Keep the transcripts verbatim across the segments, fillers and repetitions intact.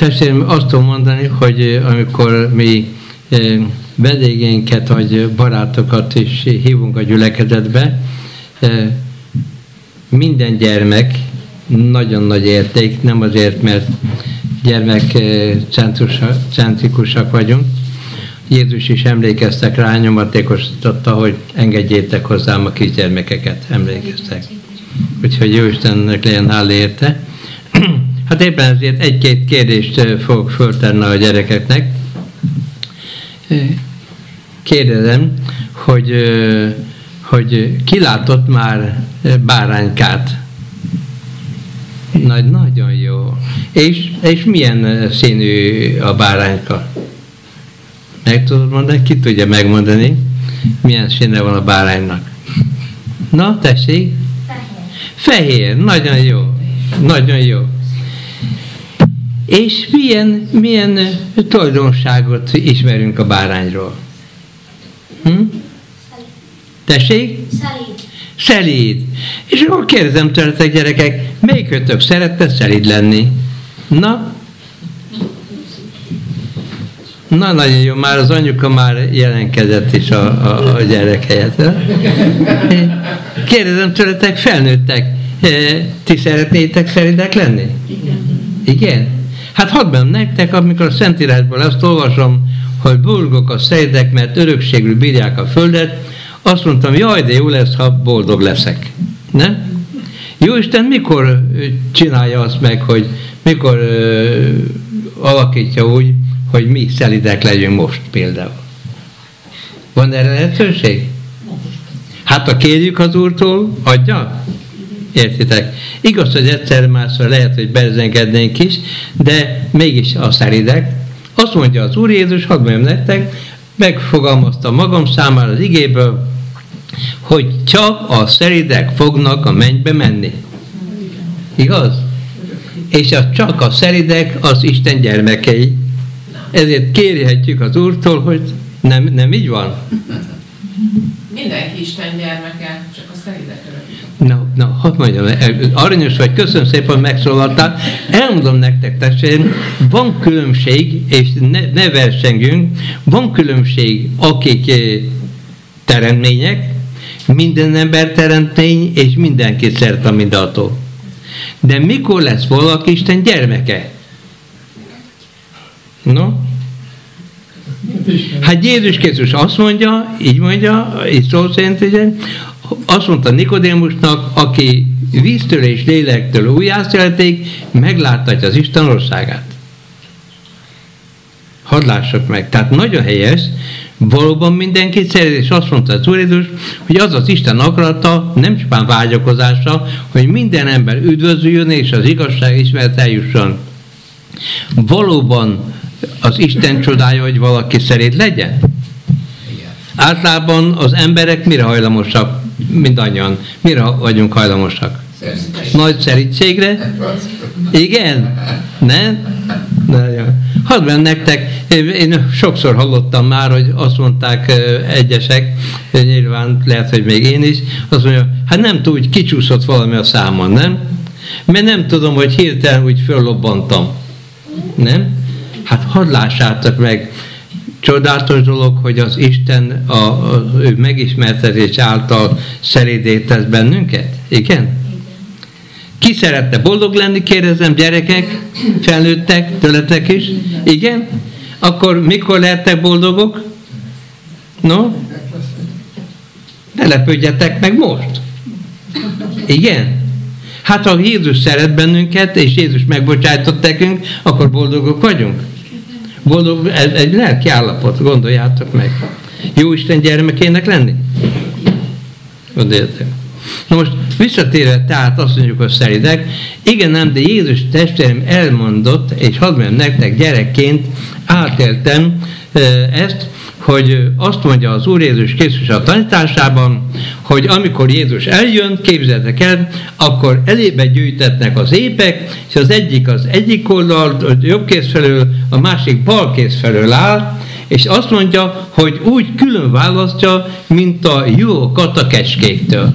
Testvérem, azt tudom mondani, hogy amikor mi vendégeinket vagy barátokat is hívunk a gyülekezetbe, minden gyermek nagyon nagy érték, nem azért, mert gyermekcentrikusak vagyunk. Jézus is emlékeztek rá, nyomatékosította, hogy engedjétek hozzám a kisgyermekeket, emlékeztek. Úgyhogy jó Istennek legyen hála érte. Hát éppen ezért egy-két kérdést fogok föltenni a gyerekeknek. Kérdezem, hogy, hogy ki látott már báránykát? Nagy, nagyon jó. És, és milyen színű a bárányka? Meg tudod mondani? Ki tudja megmondani, milyen színe van a báránynak? Na, tessék? Fehér. Fehér, nagyon jó. Nagyon jó. És milyen, milyen tulajdonságot ismerünk a bárányról? Hm? Tessék? Szelíd. Szelíd. És akkor kérdezem tőletek, gyerekek, melyikötök szeretne szelíd lenni? Na? Na, nagyon jó, már az anyuka már jelenkezett is a, a, a gyerek helyett. Kérdezem tőletek, felnőttek, ti szeretnétek szelídek lenni? Igen. Igen? Hát hadd mondjam nektek, amikor a Szentírásból azt olvasom, hogy boldogok a szelídek, mert örökségül bírják a földet, azt mondtam, jaj, de jó lesz, ha boldog leszek. Nem? Jóisten mikor csinálja azt meg, hogy mikor ö, alakítja úgy, hogy mi szelídek legyünk most például? Van erre lehetőség? Hát ha kérjük az Úrtól, adja? Értitek? Igaz, hogy egyszer-másszor lehet, hogy bezengednénk is, de mégis a szelídek. Azt mondja az Úr Jézus, hadd mondjam nektek, megfogalmazta magam számára az igéből, hogy csak a szelídek fognak a mennybe menni. Igaz? És az csak a szelídek az Isten gyermekei. Ezért kérhetjük az Úrtól, hogy nem, nem így van? Mindenki Isten gyermeke, csak a szelídek örökké. Na, na, hadd mondjam, aranyos vagy, köszönöm szépen, hogy megszólaltál. Elmondom nektek, testvérem, van különbség, és ne, ne versengjünk, van különbség, akik teremtmények, minden ember teremtmény, és mindenki szert a mindentől. De mikor lesz valaki Isten gyermeke? No? Hát Jézus Krisztus azt mondja, így mondja, így szó szerint, ugye, azt mondta Nikodémusnak, aki víztől és lélektől újjászületik, megláthatja az Isten országát. Hadd lássuk meg. Tehát nagyon helyes, valóban mindenki szeret, és azt mondta az Úr Jézus, hogy az az Isten akarata, nem csupán vágyakozása, hogy minden ember üdvözüljön, és az igazság ismeret eljusson. Valóban az Isten csodája, hogy valaki szerint legyen? Igen. Általában az emberek mire hajlamosak? Mindannyian. Mire vagyunk hajlamosak? Szerint. Nagy szerítségre? Igen? Nem? Nagyon. Hadd mondjam nektek, én sokszor hallottam már, hogy azt mondták egyesek, nyilván lehet, hogy még én is, azt mondja, hát nem tudom, hogy kicsúszott valami a számon, nem? Mert nem tudom, hogy hirtelen úgy föllobbantam. Nem? Hát hadd lássátok meg, csodálatos dolog, hogy az Isten a, a ő megismertetés által szelídé tesz bennünket? Igen? Ki szeretne boldog lenni, kérdezem, gyerekek, felnőttek, tőletek is? Igen? Akkor mikor lehettek boldogok? No? Ne lepődjetek meg most. Igen? Hát ha Jézus szeret bennünket, és Jézus megbocsájtott nekünk, akkor boldogok vagyunk. Boldog, ez egy lelki állapot, gondoljátok meg. Jó Isten gyermekének lenni? Gondoljátok. Na most visszatérve, tehát azt mondjuk, hogy szelídek, igen nem, de Jézus testvérem elmondott, és hadd mondjam nektek, gyerekként átéltem ezt, hogy azt mondja az Úr Jézus Krisztus a tanításában, hogy amikor Jézus eljön, képzeljétek el, akkor elébe gyűjtetnek az épek, és az egyik az egyik oldal, jobb kéz felől, a másik bal kéz felől áll, és azt mondja, hogy úgy külön választja, mint a juhokat a kecskéktől.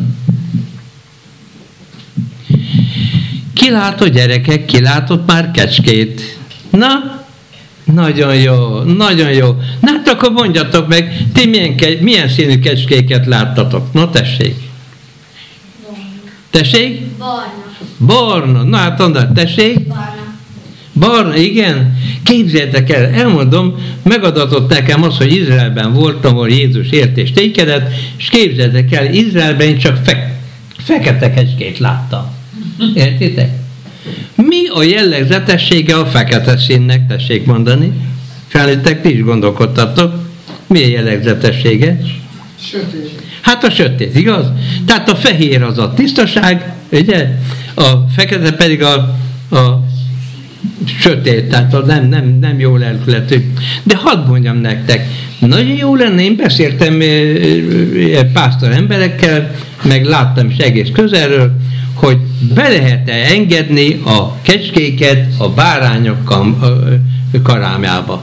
Ki látott, gyerekek, ki látott már kecskét? Na, nagyon jó, nagyon jó. Na hát akkor mondjatok meg, ti milyen, milyen színű kecskéket láttatok? Na tessék. Barna. Tessék? Barna. Barna. Na hát mondod, tessék? Barna. Barna, igen. Képzeljétek el, elmondom, megadatott nekem az, hogy Izraelben voltam, ahol Jézus ért és tékedett, és képzeljétek el, Izraelben én csak fe, fekete kecskét láttam. Értitek? Mi a jellegzetessége a fekete színnek, tessék mondani? Felnőttek, ti is gondolkodtatok. Mi a jellegzetessége? Sötét. Hát a sötét, igaz? Tehát a fehér az a tisztaság, ugye? A fekete pedig a, a sötét, tehát a nem, nem, nem jó lelkületű. De hadd mondjam nektek, nagyon jó lenne, én beszéltem pásztor emberekkel, meg láttam is egész közelről, hogy be lehet-e engedni a kecskéket a bárányok karámjába.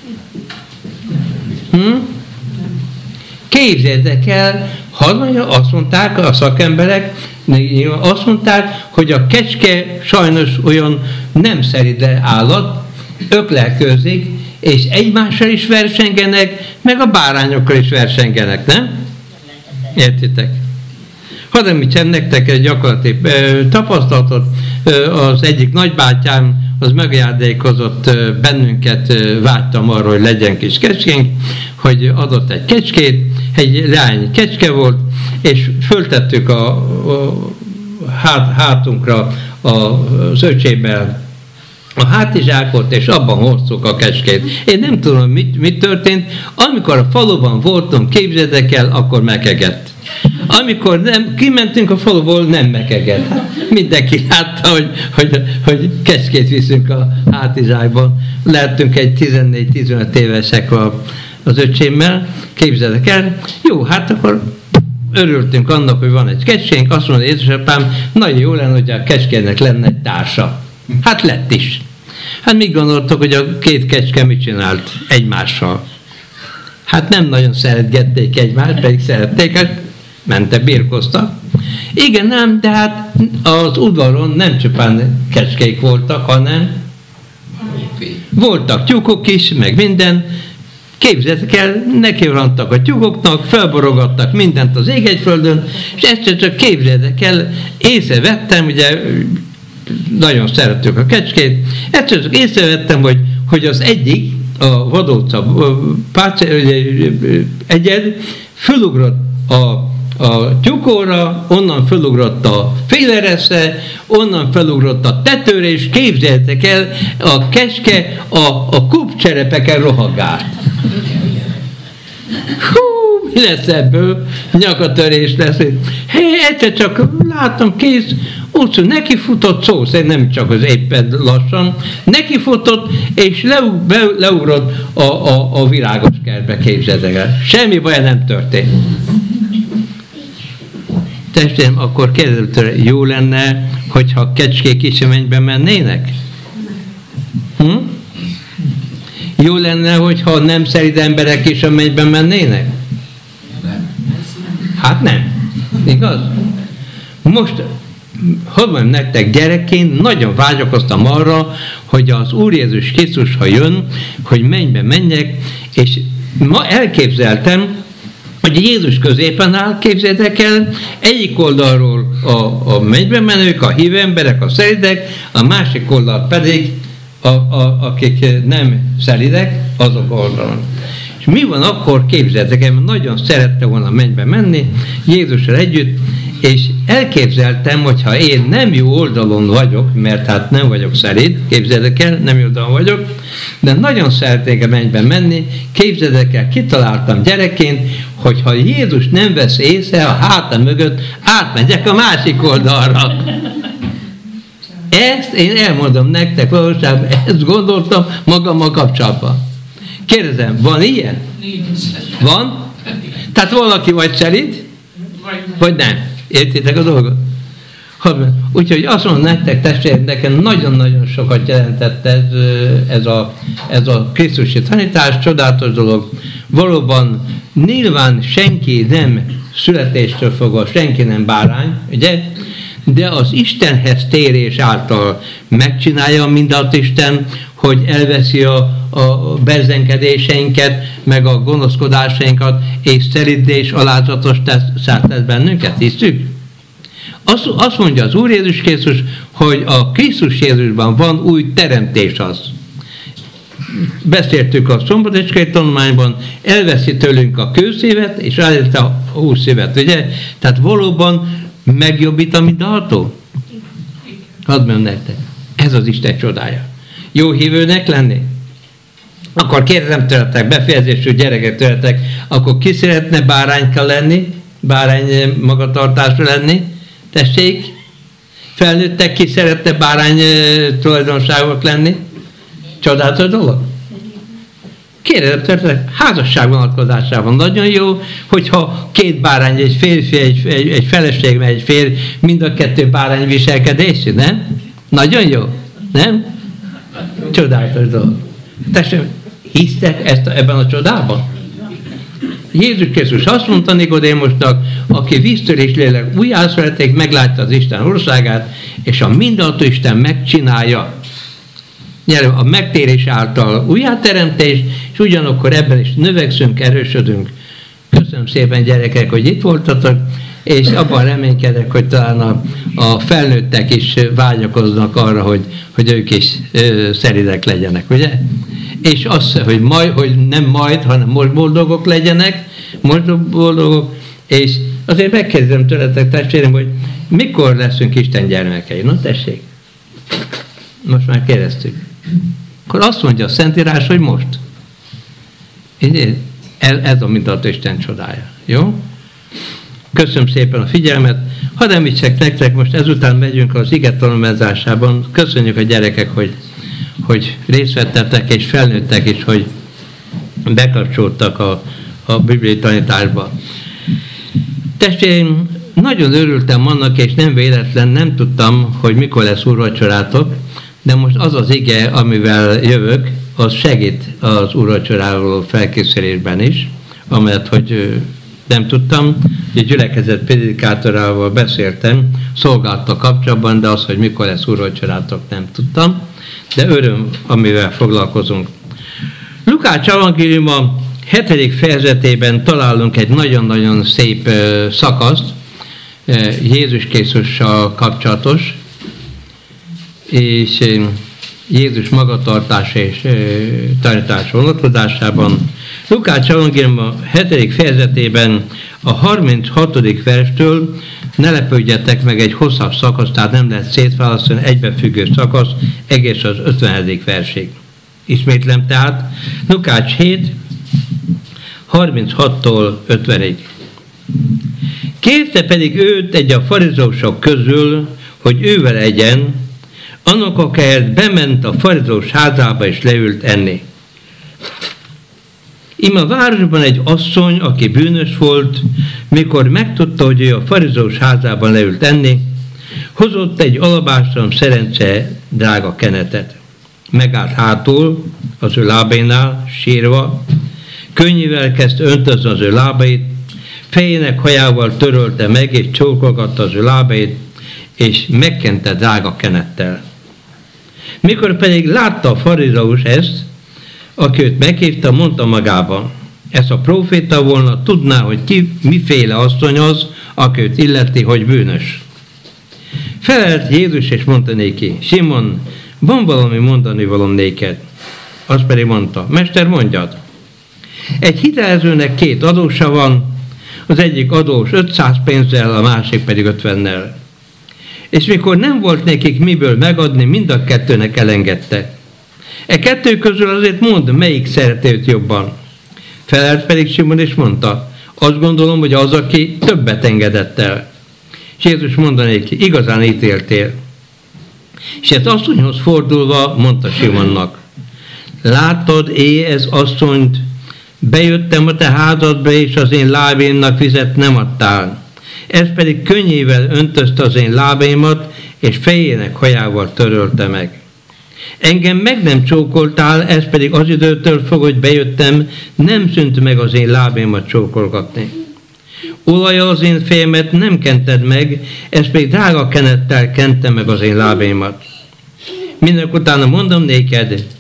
Hm? Képzeljétek el, azt mondták a szakemberek, azt mondták, hogy a kecske sajnos olyan nem szeride állat, öklelközik, és egymással is versengenek, meg a bárányokkal is versengenek, nem? Értitek? Hadd említsem nektek egy gyakorlati tapasztalatot. Az egyik nagybátyám, az megajándékozott bennünket, vágytam arra, hogy legyen kis kecskénk, hogy adott egy kecskét, egy leány kecske volt, és föltettük a, a hát, hátunkra az öcsémmel a hátizsákot, és abban hoztuk a kecskét. Én nem tudom, mit, mit történt. Amikor a faluban voltam, képzeljétek el, akkor mekegett. Amikor nem, kimentünk a faluból, nem mekegett. Hát mindenki látta, hogy, hogy, hogy kecskét viszünk a hátizsákban. Lehetünk egy tizennégy-tizenöt évesek a, az öcsémmel, képzeljétek el. Jó, hát akkor örültünk annak, hogy van egy kecskénk, azt mondta, édesapám, nagyon jó lenne, hogy a kecskének lenne egy társa. Hát lett is. Hát mit gondoltok, hogy a két kecske mit csinált egymással? Hát nem nagyon szeretgették egymást, pedig szerették, hát mentek, birkoztak. Igen, nem, de hát az udvaron nem csupán kecskék voltak, hanem voltak tyúkok is, meg minden. Képzeljétek el, nekirantak a tyúkoknak, felborogattak mindent az égegyföldön, és ezt csak képzeljétek el, észrevettem, ugye nagyon szerettük a kecskét, egyszer csak észrevettem, hogy, hogy az egyik, a vadóca egyed fölugrott a, a tyúkóra, onnan fölugrott a féleresze, onnan fölugrott a tetőre, és képzeljétek el, a kecske a, a kupcserepeken rohagált. Hú, mi lesz ebből? Nyakatörés lesz. Hé, egyszer csak látom, kész, úgy nekifutott, szó szerint nem csak az éppen lassan, nekifutott, és leu, be, leugrott a, a, a virágos kertbe, képzeljétek el. Semmi baj nem történt. Testvérem, akkor kérdezőtől jó lenne, hogyha a kecskék is a mennybe mennének? Hm? Jó lenne, hogyha nem szerid emberek is a mennybe mennének? Hát nem. Igaz? Most, hogy mondjam nektek, gyerekként nagyon vágyakoztam arra, hogy az Úr Jézus Krisztus, ha jön, hogy mennybe menjek, és ma elképzeltem, hogy Jézus középen áll, képzeljétek el, egyik oldalról a, a mennybe menők, a hívő emberek, a szelidek, a másik oldal pedig a, a, akik nem szelidek, azok oldalon. És mi van akkor, képzeljétek el, nagyon szerette volna mennybe menni Jézussal együtt, és elképzeltem, hogyha én nem jó oldalon vagyok, mert hát nem vagyok szelíd, képzeljétek el, nem jó oldalon vagyok, de nagyon szeretnék a mennybe menni, képzeljétek el, kitaláltam gyerekként, hogyha Jézus nem vesz észre a hátam mögött, átmegyek a másik oldalra. Ezt én elmondom nektek, valóságban ezt gondoltam magammal kapcsolatban. Kérdezem, van ilyen? Van? Tehát valaki vagy szelíd, vagy nem. Értitek a dolgot? Úgyhogy azt mondom nektek, testvérek, nekem nagyon-nagyon sokat jelentett ez, ez, a, ez a krisztusi tanítás, csodálatos dolog. Valóban nyilván senki nem születéstől fogva, senki nem bárány, ugye? De az Istenhez térés által megcsinálja mindazt Isten, hogy elveszi a, a berzenkedéseinket, meg a gonoszkodásainkat, és szelídé és alázatos tesz bennünket, hiszük? Azt, azt mondja az Úr Jézus Krisztus, hogy a Krisztus Jézusban van új teremtés az. Beszéltük a szombateskai tanulmányban, elveszi tőlünk a kőszívet, és rájött a húszszívet, ugye? Tehát valóban megjobbít a mindenható? Hadd mondjam nektek, ez az Isten csodája. Jó hívőnek lenni? Akkor kérdezem tőletek, befejezésű gyerekek tőletek, akkor ki szeretne bárányka lenni? Bárány magatartásra lenni? Tessék? Felnőttek, ki szeretne bárány tulajdonságok lenni? Csodálatos dolog? Kérdezem tőletek, házasság vonatkozásában nagyon jó, hogyha két bárány, egy férfi, egy, egy, egy feleség, meg egy férj, mind a kettő bárány viselkedésű, nem? Nagyon jó, nem? Csodálatos dolog. Tessék, hisztek ezt a, ebben a csodában? Jézus Krisztus azt mondta Nikodémosnak, aki víztől és lélek újjászületik, meglátja az Isten országát, és a mindenható Isten megcsinálja. A megtérés által újjáteremtés, és ugyanakkor ebben is növekszünk, erősödünk. Köszönöm szépen, gyerekek, hogy itt voltatok, és abban reménykedek, hogy talán a, a felnőttek is vágyakoznak arra, hogy, hogy ők is ö, szelídek legyenek, ugye? És az, hogy, majd, hogy nem majd, hanem most boldogok legyenek, most boldogok, és azért megkérdezem tőletek, testvérem, hogy mikor leszünk Isten gyermekei? Na tessék, most már kérdeztük. Akkor azt mondja a Szentírás, hogy most. Ez a mindenható Isten csodája. Jó? Köszönöm szépen a figyelmet. Hadd említsek nektek, most ezután megyünk az ige tanulmányozásában. Köszönjük a gyerekek, hogy, hogy részt vettetek, és felnőttek is, hogy bekapcsoltak a, a bibliai tanításba. Testvéreim, nagyon örültem annak, és nem véletlen, nem tudtam, hogy mikor lesz úrvacsorátok, de most az az ige, amivel jövök, az segít az úrvacsoráról felkészülésben is, amelyet, hogy nem tudtam, hogy gyülekezet prédikátorával beszéltem, szolgálattal kapcsolatban, de az, hogy mikor lesz úrvacsorátok, nem tudtam, de öröm, amivel foglalkozunk. Lukács evangéliuma hetedik fejezetében találunk egy nagyon-nagyon szép szakaszt, Jézus Krisztussal kapcsolatos, és Jézus magatartása és tanítás vonatkozásában. Lukács evangéliuma hetedik fejezetében a harminchatodik verstől, ne lepődjetek meg, egy hosszabb szakasz, tehát nem lehet szétválasztani, egybefüggő szakasz, egész az ötvenedik versig. Ismétlem tehát, Lukács hét, harminchattól ötvenig. Kérte pedig őt egy a farizeusok közül, hogy ővel egyen, annak akelyet bement a farizeus házába és leült enni. Ím a városban egy asszony, aki bűnös volt, mikor megtudta, hogy ő a farizeus házában leült enni, hozott egy alabástrom szerence drága kenetet. Megállt hátul az ő lábainál, sírva, könnyével kezdte öntözni az ő lábait, fejének hajával törölte meg, és csókolgatta az ő lábait, és megkente drága kenettel. Mikor pedig látta a farizeus ezt, aki őt meghívta, mondta magában, ez a próféta volna, tudná, hogy ki miféle asszony az, aki őt illeti, hogy bűnös. Felelt Jézus, és mondta néki, Simon, van valami mondani valom néked? Azt pedig mondta, Mester, mondjad. Egy hitelezőnek két adósa van, az egyik adós ötszáz pénzzel, a másik pedig ötvennel. És mikor nem volt nekik miből megadni, mind a kettőnek elengedte. E kettő közül azért mondd, melyik szereti őt jobban. Felelt pedig Simon, és mondta, azt gondolom, hogy az, aki többet engedett el. És Jézus mondta neki, igazán ítéltél. És ez asszonyhoz fordulva mondta Simonnak, láttad, é ez asszonyt, bejöttem a te házadba, és az én lábémnak vizet nem adtál. Ez pedig könnyével öntözte az én lábaimat, és fejének hajával törölte meg. Engem meg nem csókoltál, ez pedig az időtől fog, hogy bejöttem, nem szűnt meg az én lábaimat csókolgatni. Olajjal az én fejemet nem kented meg, ez pedig drága kenettel kente meg az én lábaimat. Mindenek utána mondom néked,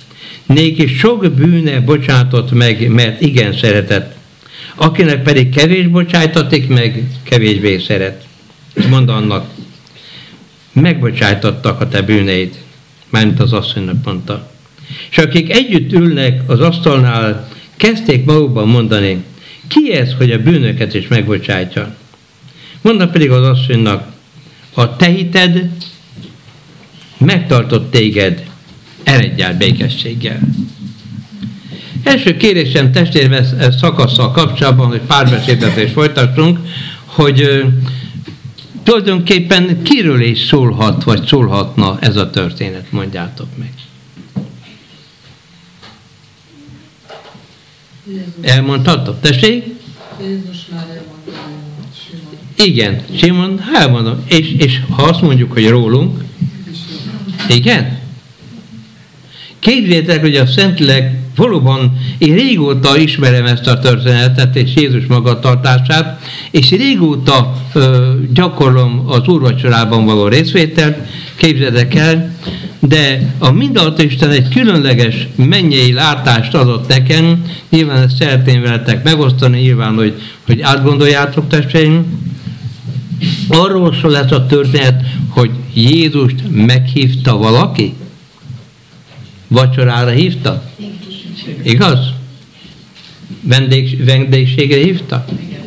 néki sok bűne bocsátott meg, mert igen szeretett. Akinek pedig kevés bocsájtatik meg, kevésbé szeret. És mond annak, megbocsájtottak a te bűneid, mármint az asszonynak mondta. És akik együtt ülnek az asztalnál, kezdték magukban mondani, ki ez, hogy a bűnöket is megbocsájtja? Mondta pedig az asszonynak, a te hited megtartott téged, eredj el békességgel. Első kérésem testvérem ez szakasszal kapcsolatban, hogy párbeszédet is folytassunk, hogy ö, tulajdonképpen kiről is szólhat, vagy szólhatna ez a történet, mondjátok meg. Elmondhatok? Tessék? Jézus már elmondta, Simon. Igen, Simon, elmondom. És, és ha azt mondjuk, hogy rólunk, igen? Képzeljétek, hogy a Szentlélek valóban én régóta ismerem ezt a történetet és Jézus magatartását, és régóta ö, gyakorlom az úrvacsorában való részvételt, képzeljétek el, de a Mindenható Isten egy különleges mennyei látást adott nekem, nyilván ezt szeretném veletek megosztani, nyilván, hogy, hogy átgondoljátok, testvéreim. Arról szól ez a történet, hogy Jézust meghívta valaki? Vacsorára hívta? Igaz? Vendég, vendégségre hívta?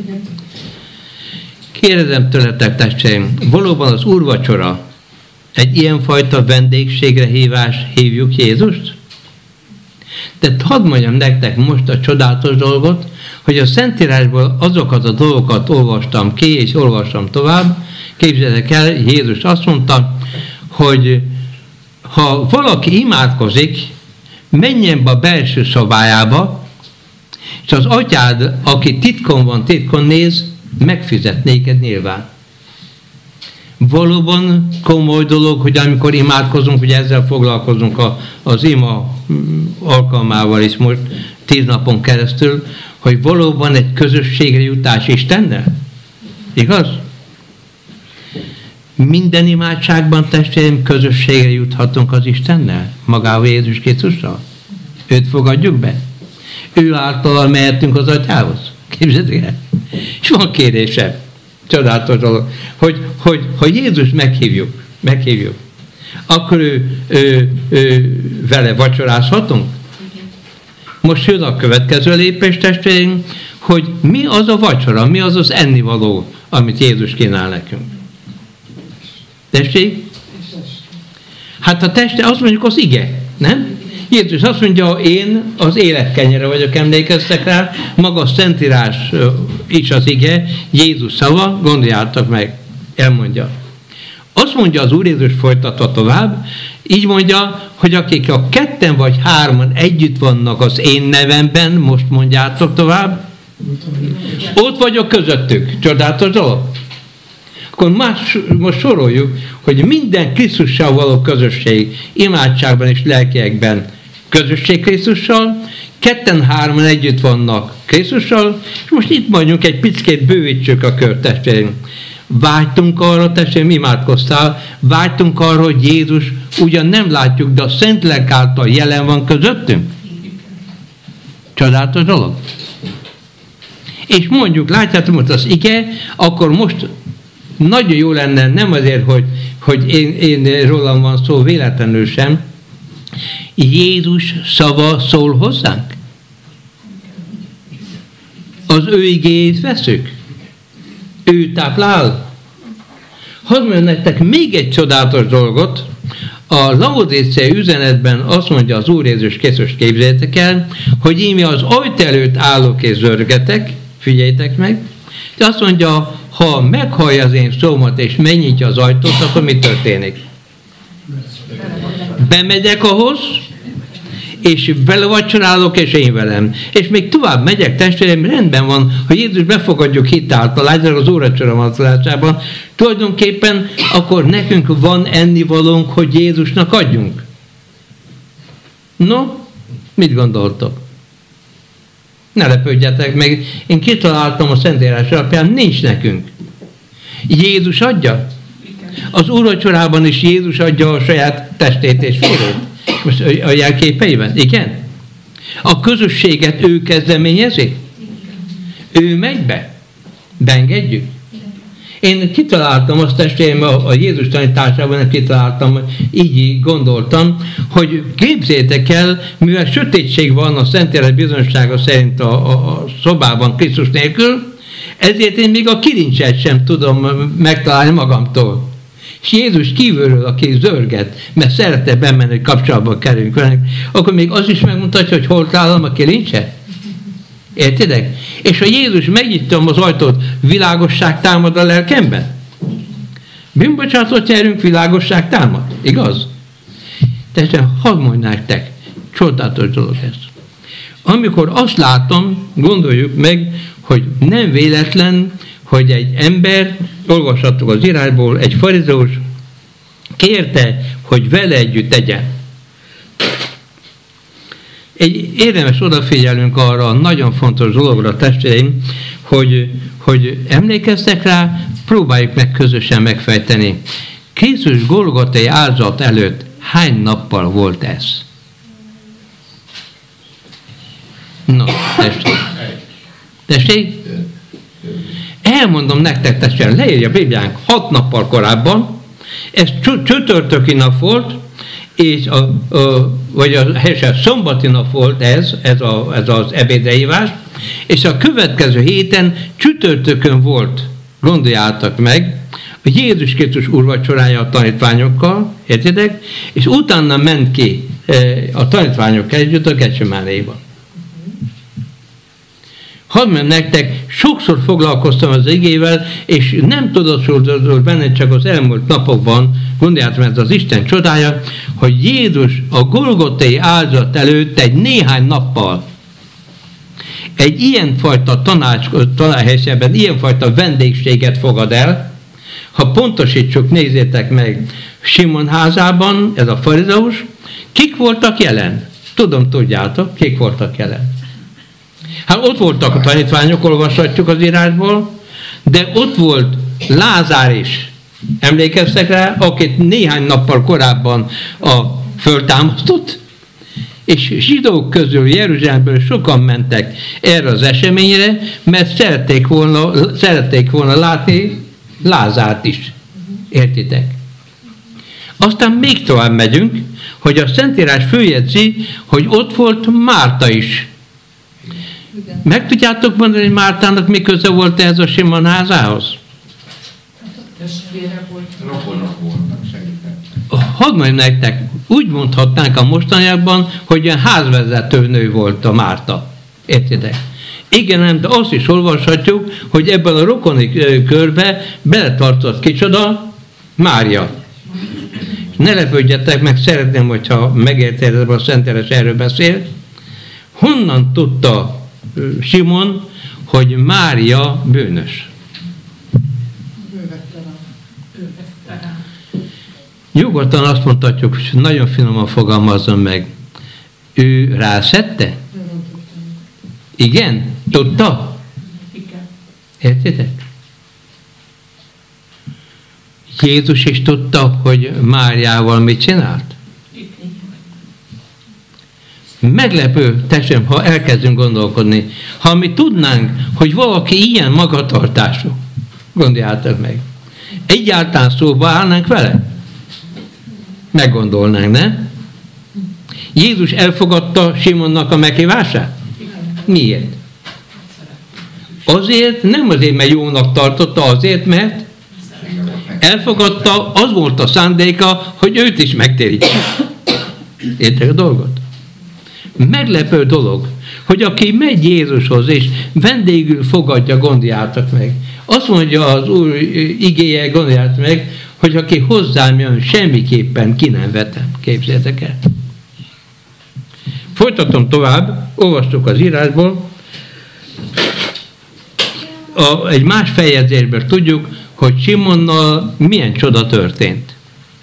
Kérdezem tőletek, testvéreim, valóban az úrvacsora egy ilyenfajta vendégségre hívás, hívjuk Jézust? De hadd mondjam nektek most a csodálatos dolgot, hogy a Szentírásból azokat a dolgokat olvastam ki, és olvastam tovább. Képzeljétek el, Jézus azt mondta, hogy ha valaki imádkozik, menjen be a belső szobájába, és az atyád, aki titkon van, titkon néz, megfizet néked nyilván. Valóban komoly dolog, hogy amikor imádkozunk, hogy ezzel foglalkozunk a, az ima alkalmával is most tíz napon keresztül, hogy valóban egy közösségre jutás Istennel. Igaz? Minden imádságban, testvéreim, közösségre juthatunk az Istennel, magával Jézus Krisztussal. Őt fogadjuk be. Ő által mehetünk az atyához. Képzeljétek el? És van kérésem, csodálatos dolog, hogy, hogy ha Jézus meghívjuk, meghívjuk, akkor ő, ő, ő, vele vacsorázhatunk? Most jön a következő lépés, testvéreim, hogy mi az a vacsora, mi az az ennivaló, amit Jézus kínál nekünk. Tessék? Hát a teste, azt mondjuk az ige, nem? Jézus azt mondja, én az élet kenyere vagyok, emlékeztek rá, maga a Szentírás is az ige, Jézus szava, gondoljátok meg, elmondja. Azt mondja az Úr Jézus, folytatva tovább, így mondja, hogy akik a ketten vagy hárman együtt vannak az én nevemben, most mondjátok tovább, ott vagyok közöttük. Csodálatos dolog. Akkor más, most soroljuk, hogy minden Krisztussal való közösség, imádságban és lelkiekben közösség Krisztussal, ketten-hárman együtt vannak Krisztussal, és most itt mondjuk egy picit bővítsük a kört, testvéreim. Vágytunk arra, testvérem, imádkoztál, vágytunk arra, hogy Jézus ugyan nem látjuk, de a Szentlélek által jelen van közöttünk. Csodálatos dolog. És mondjuk, látjátok most az ige, akkor most nagyon jó lenne, nem azért, hogy, hogy én, én rólam van szó, véletlenül sem, Jézus szava szól hozzánk. Az ő igéjét veszük. Ő táplál. Hadd mondjam nektek még egy csodálatos dolgot. A Laodicea üzenetben azt mondja az Úr Jézus Krisztus, képzeljétek el, hogy íme az ajtó előtt állok és zörgetek, figyeljétek meg, és azt mondja, ha meghallja az én szómat és megnyitja az ajtót, akkor mi történik? Bemegyek ahhoz, és vele vacsorálok, és én velem. És még tovább megyek, testvérem, rendben van, ha Jézus befogadjuk hitáltal, látjátok az úrvacsora vonatkozásában, tulajdonképpen akkor nekünk van ennivalónk, hogy Jézusnak adjunk. No, mit gondoltok? Ne lepődjetek meg, én kitaláltam a Szentírás alapján, nincs nekünk. Jézus adja. Az úrvacsorában is Jézus adja a saját testét és vérét. Most a jelképeiben? Igen? A közösséget ő kezdeményezi? Ő megy be? Beengedjük? Én kitaláltam azt testvéreim, a Jézus tanításában nem kitaláltam, így gondoltam, hogy képzétek el, mivel sötétség van a Szentélek bizonyossága szerint a, a, a szobában Krisztus nélkül, ezért én még a kilincset sem tudom megtalálni magamtól. És Jézus kívülről, aki zörget, mert szerette bemenni, hogy kapcsolatba kerüljünk velünk, akkor még az is megmutatja, hogy hol találom a kilincset. Értitek? És ha Jézus megnyitom az ajtót, világosság támad a lelkemben? Bűnbocsánatot nyerünk, világosság támad. Igaz? Tehát hadd mondj nektek, csodálatos dolog ez. Amikor azt látom, gondoljuk meg, hogy nem véletlen, hogy egy ember, olvashattuk az írásból, egy farizeus kérte, hogy vele együtt tegyen. Egy érdemes odafigyelünk arra a nagyon fontos dologra, testvéreim, hogy, hogy emlékeztek rá, próbáljuk meg közösen megfejteni. Krisztus Golgotai áldozat előtt hány nappal volt ez? Na, tessék. Tessék? Elmondom nektek, tessék, leírja a Bibliánk hat nappal korábban, ez csütörtöki nap volt, és a, a, vagy a helyesen szombati nap volt ez, ez, a, ez az ebédreívás, és a következő héten csütörtökön volt, gondoljátok meg, a Jézus Krisztus úrvacsorája a tanítványokkal, értitek? És utána ment ki a tanítványok együtt a Getsemánéban. Hadd mondjam nektek, sokszor foglalkoztam az igével, és nem tudatosult benne csak az elmúlt napokban, gondoljátok, ez az Isten csodája, hogy Jézus a Golgotai áldozat előtt egy néhány nappal egy ilyenfajta tanács, tanácshelyzetben, ilyenfajta vendégséget fogad el. Ha pontosítsuk, nézzétek meg, Simon házában, ez a farizeus, kik voltak jelen? Tudom, tudjátok, kik voltak jelen. Hát ott voltak a tanítványok, olvashatjuk az írásból, de ott volt Lázár is. Emlékeztek rá, akit néhány nappal korábban a föltámasztott, és zsidók közül Jeruzsálemből sokan mentek erre az eseményre, mert szerették volna, szerették volna látni Lázárt is. Értitek? Aztán még tovább megyünk, hogy a Szentírás főjegyzi, hogy ott volt Márta is. Meg tudjátok mondani, hogy Mártának mi köze volt ez a Simon házához? Rokonok voltak, segítettek. Hadd mondjam nektek, úgy mondhatnánk a mostaniakban, hogy ilyen házvezető nő volt a Márta. Értitek? Igen, nem, de azt is olvashatjuk, hogy ebben a rokoni körbe beletartott kicsoda Mária. Ne lepődjetek meg, szeretném, hogyha megérted, a Szentírás erről beszél. Honnan tudta Simon, hogy Mária bűnös? Nyugodtan azt mondhatjuk, hogy nagyon finoman fogalmazzon meg. Ő rászedte? Igen? Tudta? Igen. Értitek? Jézus is tudta, hogy Máriával mit csinált? Meglepő, testvérem, ha elkezdünk gondolkodni. Ha mi tudnánk, hogy valaki ilyen magatartású, gondoljátok meg, egyáltalán szóba állnánk vele? Meggondolnánk, ne? Jézus elfogadta Simonnak a meghívását? Miért? Azért, nem azért, mert jónak tartotta, azért, mert elfogadta, az volt a szándéka, hogy őt is megtérítse. Értek a dolgot? Meglepő dolog, hogy aki megy Jézushoz, és vendégül fogadja, gondoljátok meg. Azt mondja az Úr igéje, gondoljátok meg, hogy aki hozzám jön, semmiképpen ki nem vetem. Képzeljétek el. Folytatom tovább, olvastuk az írásból. A, egy más feljegyzésből tudjuk, hogy Simonnal milyen csoda történt.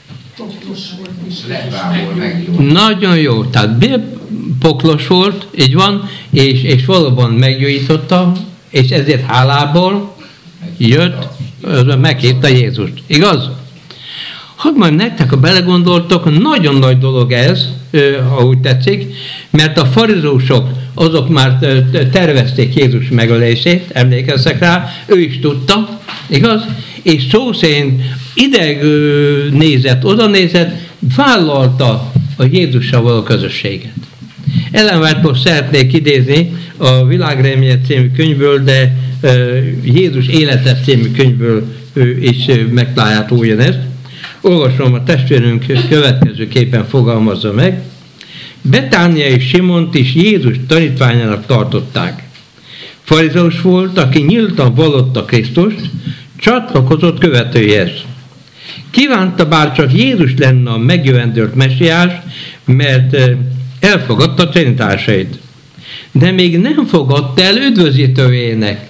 Nagyon jó, tehát poklos volt, így van, és, és valóban meggyógyította, és ezért hálából jött, meghívta Jézust. Igaz? Hadd majd nektek, ha belegondoltok, nagyon nagy dolog ez, ha úgy tetszik, mert a farizósok azok már tervezték Jézus megölését, emlékeztek rá, ő is tudta, igaz? És szó szerint ideg nézett, oda nézett, vállalta a Jézussal való közösséget. Ellen White-ból szeretnék idézni a Világreménye című könyvből, de Jézus élete című könyvből is megtalálható ugyanezt. Olvasom, a testvérünk következőképpen fogalmazza meg. Betánia és Simont is Jézus tanítványának tartották. Farizeus volt, aki nyíltan vallotta Krisztust, csatlakozott követőjehez. Kívánta bárcsak Jézus lenne a megjövendőlt mesiás, mert elfogadta tanítványait. De még nem fogadta el üdvözítőjének.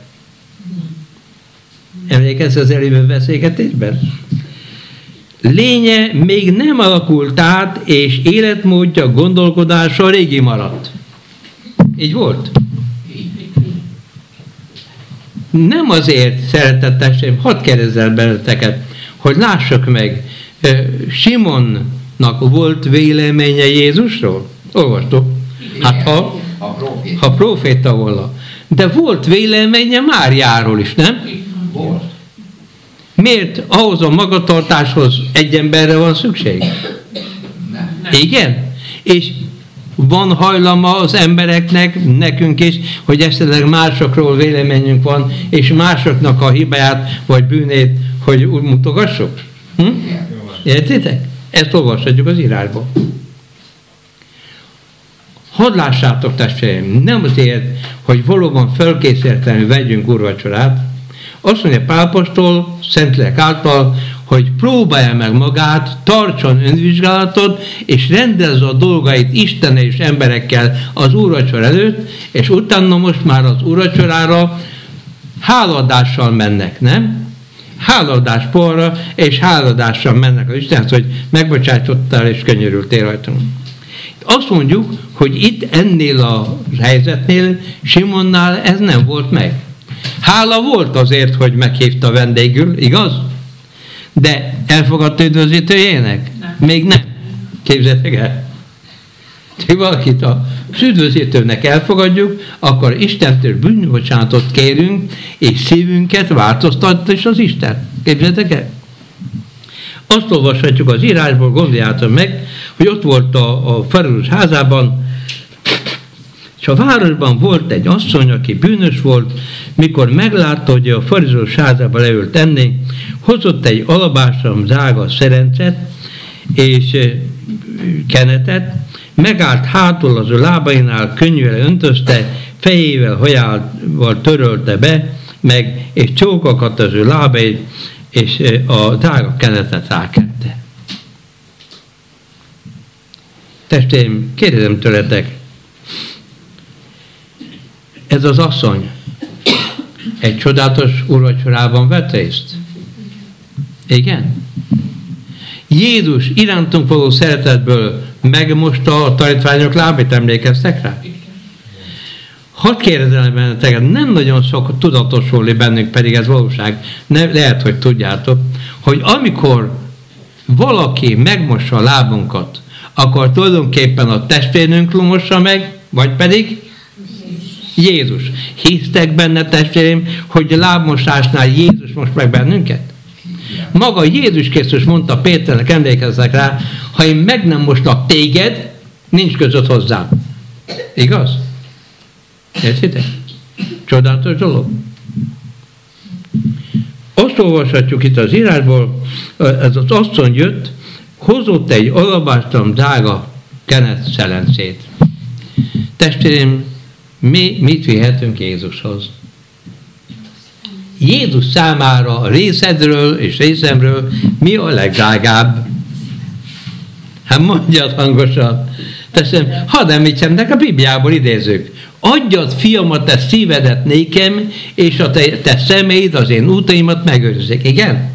Emlékezz az előbb beszélgetésben? Lénye még nem alakult át, és életmódja, gondolkodása régi maradt. Így volt? Nem azért, szeretett testvéreim, hadd kérdezzel benneteket, hogy lássuk meg, Simonnak volt véleménye Jézusról? Olvastuk. Hát ha, ha proféta volna. De volt véleménye Máriáról is, nem? Volt. Miért ahhoz a magatartáshoz egy emberre van szükség? Nem. Igen? És van hajlama az embereknek, nekünk is, hogy esetleg másokról véleményünk van, és másoknak a hibáját vagy bűnét, hogy úgy mutogassuk? Hm? Értitek? Ezt olvashatjuk az írásból. Hadd lássátok, testvéreim, nem azért, hogy valóban felkészíteni vegyünk úrvacsorát, azt mondja Pál apostol, Szentlélek által, hogy próbálja meg magát, tartson önvizsgálatot, és rendezze a dolgait Istennel és emberekkel az úrvacsora előtt, és utána most már az úrvacsorára háladással mennek, nem? Háladás porra, és háladással mennek az Istenhez, hogy megbocsájtottál és könyörültél rajtunk. Azt mondjuk, hogy itt ennél a helyzetnél, Simonnál ez nem volt meg. Hála volt azért, hogy meghívta vendégül, igaz? De elfogadta üdvözítőjének? Nem. Még nem. Képzeljétek el. Ha valakit a üdvözítőnek elfogadjuk, akkor Istentől bűnbocsánatot kérünk, és szívünket változtat is az Isten. Képzeljétek el? Azt olvashatjuk az írásból, gondoljátok meg, hogy ott volt a, a farizeus házában, és a városban volt egy asszony, aki bűnös volt, mikor meglátta, hogy a farizeus házába leült enni, hozott egy alabástrom drága szerencet és kenetet, megállt hátul az ő lábainál, könnyűvel öntözte, fejével, hajával törölte be, meg, és csókokat az ő lábai, és a drága kenetet rákente. Testvéreim, kérdezem tőletek, ez az asszony egy csodálatos úrvacsorában vett részt? Igen? Jézus irántunk való szeretetből megmosta a tanítványok lábait, emlékeztek rá? Hadd kérdezem benneteket, nem nagyon szokott tudatosulni bennünk, pedig ez valóság, ne, lehet, hogy tudjátok, hogy amikor valaki megmossa a lábunkat, akkor tulajdonképpen a testvérünk mossa meg, vagy pedig Jézus. Hisztek benne, testvéreim, hogy a lábmosásnál Jézus most meg bennünket? Maga Jézus Krisztus mondta Péternek, emlékezzek rá, ha én meg nem moslak téged, nincs között hozzám. Igaz? Értitek? Csodálatos dolog. Azt olvashatjuk itt az írásból, ez az asszony jött, hozott egy alabástrom drága kenet szelencét. Testvérem, mi mit vihetünk Jézushoz? Jézus számára részedről és részemről mi a legdrágább? Hát mondjad hangosan. Teszem, hadd említsem, de a Bibliából idézők. Adjad, fiamat, te szívedet nékem, és a te, te szemeid az én útaimat megőrzik. Igen?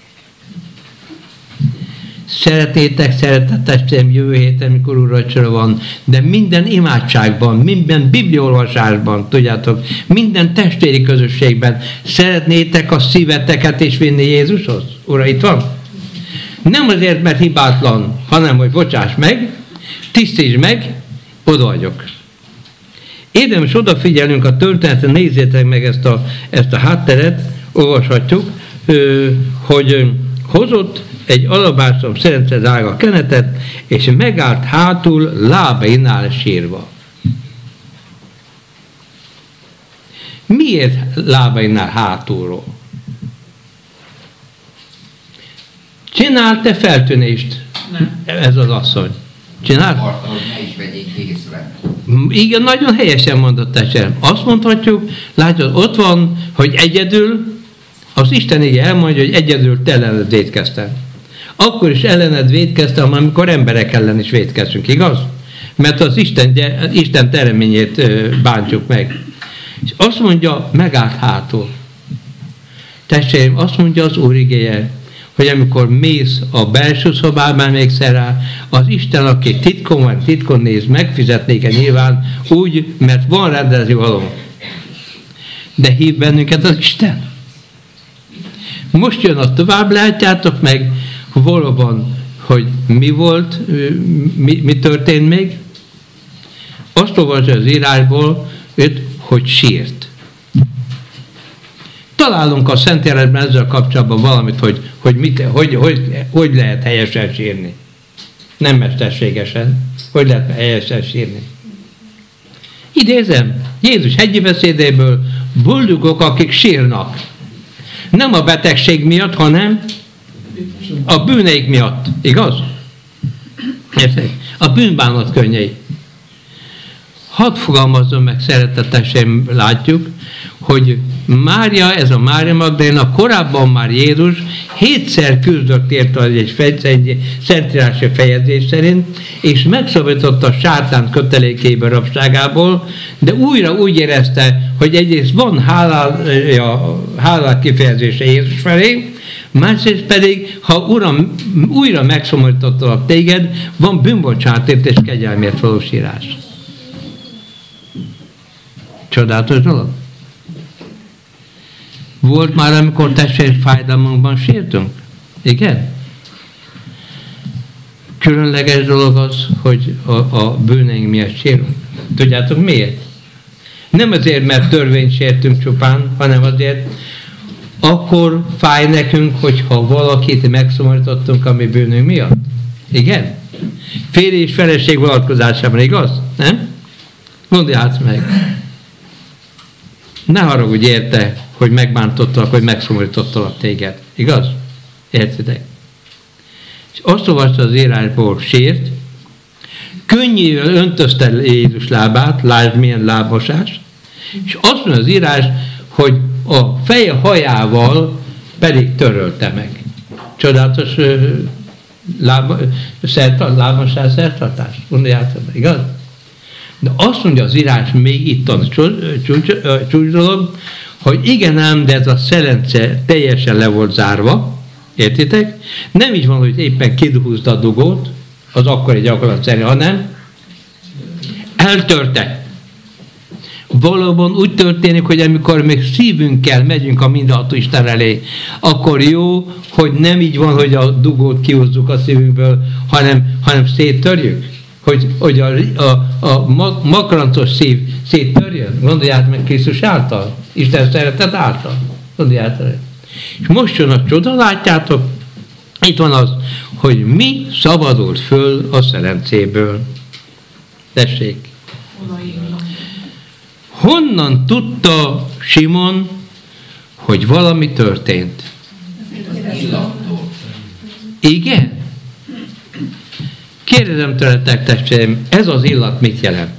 Szeretnétek, szeretett testvérem, jövő héten, mikor úrvacsora van, de minden imádságban, minden bibliaolvasásban, tudjátok, minden testvéri közösségben szeretnétek a szíveteket is vinni Jézushoz? Ura, itt van? Nem azért, mert hibátlan, hanem, hogy bocsáss meg, Tisztítsd meg, oda vagyok. Érdemes odafigyelünk a történetre, nézzétek meg ezt a, ezt a hátteret, olvashatjuk, hogy hozott egy alabástrom szerence drága kenetet, és megállt hátul lábainál sírva. Miért lábainál hátulról? Csinált-e feltűnést? Nem. Ez az asszony. Csinált? Akarta, hogy ne is vegyék észre. Igen, nagyon helyesen mondott testvérem. Azt mondhatjuk, látod, ott van, hogy egyedül, az Isten ige elmondja, hogy egyedül te ellened vétkeztem. Akkor is ellened vétkeztem, amikor emberek ellen is vétkezünk, igaz? Mert az Isten, Isten tereményét bántjuk meg. És azt mondja, megállt hátul. Testvérem, azt mondja az Úr igéje, hogy amikor mész a belső szobában, emlékszel rá, az Isten, aki titkon vagy titkon néz, megfizet néked nyilván úgy, mert van rendező való. De hív bennünket az Isten. Most jön a tovább, látjátok meg valóban, hogy mi volt, mi, mi történt még. Azt olvasja az írásból, hogy sírt. Találunk a Szentírásban ezzel kapcsolatban valamit, hogy, hogy, mit, hogy, hogy, hogy lehet helyesen sírni. Nem mesterségesen. Hogy lehet helyesen sírni. Idézem, Jézus hegyi beszédéből, boldogok, akik sírnak. Nem a betegség miatt, hanem a bűneik miatt. Igaz? A bűnbánat könnyei. Hadd fogalmazzon meg, szeretetesen látjuk, hogy Mária, ez a Mária Magdalena, korábban már Jézus hétszer küzdött érte egy, egy szentírási fejezés szerint, és megszabadította a sátán kötelékéből, rabságából, de újra úgy érezte, hogy egyrészt van hálál, hálál kifejezése Jézus felé, másrészt pedig, ha Uram, újra megszomorítottalak téged, van bűnbocsánatért és kegyelmért való sírás. Csodálatos dolog. Volt már, amikor testvér fájdalmunkban sírtunk? Igen? Különleges dolog az, hogy a, a bűneink miatt sírunk. Tudjátok miért? Nem azért, mert törvényt sértünk csupán, hanem azért, akkor fáj nekünk, hogyha valakit megszomorítottunk a mi bűnünk miatt. Igen? Férj és feleség vonatkozásában, igaz? Nem? Gondoljátok meg. Ne haragudj érte, hogy megbántottalak, hogy megszomorítottalak téged. Igaz? Értitek? És azt olvasta az írásból, sért, könnyével öntözte Jézus lábát, lásd milyen lábmosás, és azt mondja az írás, hogy a feje hajával pedig törölte meg. Csodálatos láb, lábmosás szertartás. Gondoljátok, igaz? De azt mondja az írás még itt a csúcs dolog, hogy igen ám, de ez a szelence teljesen le volt zárva, értitek? Nem így van, hogy éppen kihúzta a dugót, az akkori gyakorlat szerint, hanem eltörte. Valóban úgy történik, hogy amikor még szívünkkel megyünk a mindenható Isten elé, akkor jó, hogy nem így van, hogy a dugót kihúzzuk a szívünkből, hanem, hanem széttörjük. Hogy, hogy a, a, a makrantos szív széttörjön. Gondoljátok meg Krisztus által. Isten szeretet által. Gondoljátok meg. És most jön a csoda, látjátok, itt van az, hogy mi szabadult föl a szelencéből. Tessék. Honnan tudta Simon, hogy valami történt? Igen? Kérdezem tőletek, testvéreim, ez az illat mit jelent?